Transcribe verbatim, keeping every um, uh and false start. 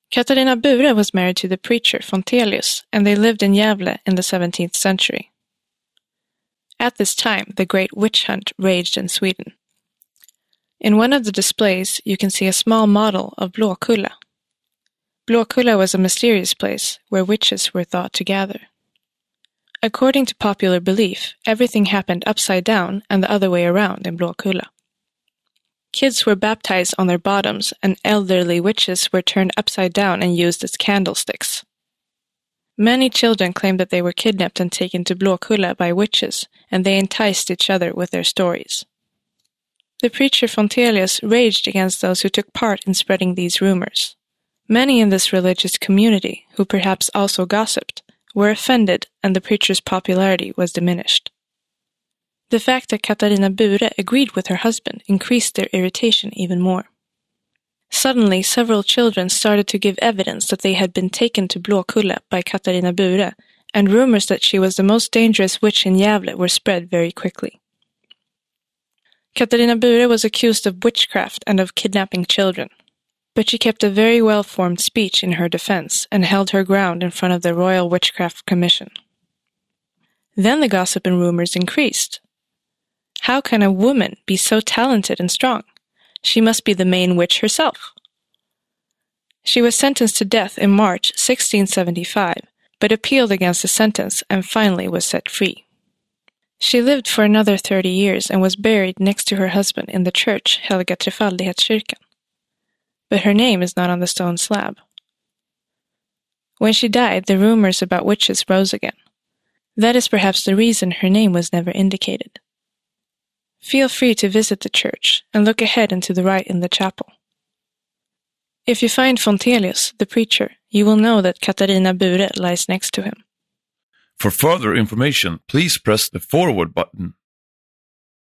Katarina Bure was married to the preacher Fontelius, and they lived in Gävle in the seventeenth century. At this time, the great witch hunt raged in Sweden. In one of the displays, you can see a small model of Blåkulla. Blåkulla was a mysterious place where witches were thought to gather. According to popular belief, everything happened upside down and the other way around in Blåkulla. Kids were baptized on their bottoms, and elderly witches were turned upside down and used as candlesticks. Many children claimed that they were kidnapped and taken to Blåkulla by witches, and they enticed each other with their stories. The preacher Fontelius raged against those who took part in spreading these rumors. Many in this religious community, who perhaps also gossiped, were offended, and the preacher's popularity was diminished. The fact that Katarina Bure agreed with her husband increased their irritation even more. Suddenly, several children started to give evidence that they had been taken to Blåkulla by Katarina Bure, and rumors that she was the most dangerous witch in Gävle were spread very quickly. Katarina Bure was accused of witchcraft and of kidnapping children, but she kept a very well-formed speech in her defense and held her ground in front of the Royal Witchcraft Commission. Then the gossip and rumors increased. How can a woman be so talented and strong? She must be the main witch herself. She was sentenced to death in March sixteen seventy-five, but appealed against the sentence and finally was set free. She lived for another thirty years and was buried next to her husband in the church Helga Trefaldighetskyrkan. But her name is not on the stone slab. When she died, the rumors about witches rose again. That is perhaps the reason her name was never indicated. Feel free to visit the church and look ahead and to the right in the chapel. If you find Fontelius, the preacher, you will know that Katarina Bure lies next to him. For further information, please press the forward button